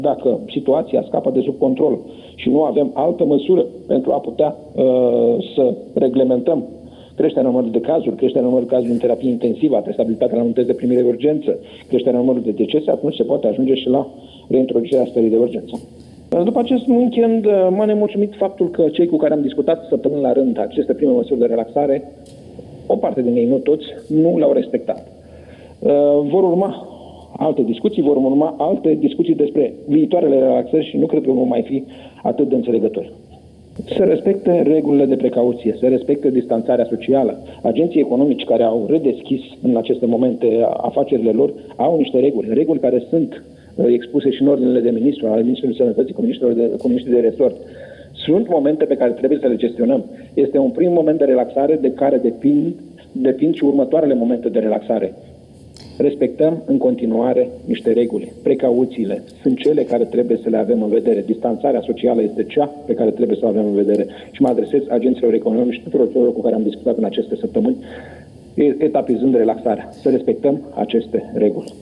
Dacă situația scapă de sub control și nu avem altă măsură pentru a putea să reglementăm creșterea numărului de cazuri, creșterea numărului de cazuri în terapie intensivă, atestabilitatea la unități de primire de urgență, creșterea numărului de decese, atunci se poate ajunge și la reintroducerea stării de urgență. După acest weekend m-a nemulțumit faptul că cei cu care am discutat săptămâni la rând aceste prime măsuri de relaxare, o parte din ei, nu toți, nu le-au respectat. Vor urma alte discuții despre viitoarele relaxări și nu cred că vom mai fi atât de înțelegători. Se respecte regulile de precauție, se respecte distanțarea socială. Agenții economici care au redeschis în aceste momente afacerile lor au niște reguli care sunt expuse și în ordinele de ministru, ale Ministrului Sănătății, cu miniștrii de resort. Sunt momente pe care trebuie să le gestionăm. Este un prim moment de relaxare de care depind și următoarele momente de relaxare. Respectăm în continuare niște reguli. Precauțiile sunt cele care trebuie să le avem în vedere. Distanțarea socială este cea pe care trebuie să o avem în vedere. Și mă adresez agenților economici și tuturor celor cu care am discutat în aceste săptămâni, etapizând relaxarea. Să respectăm aceste reguli.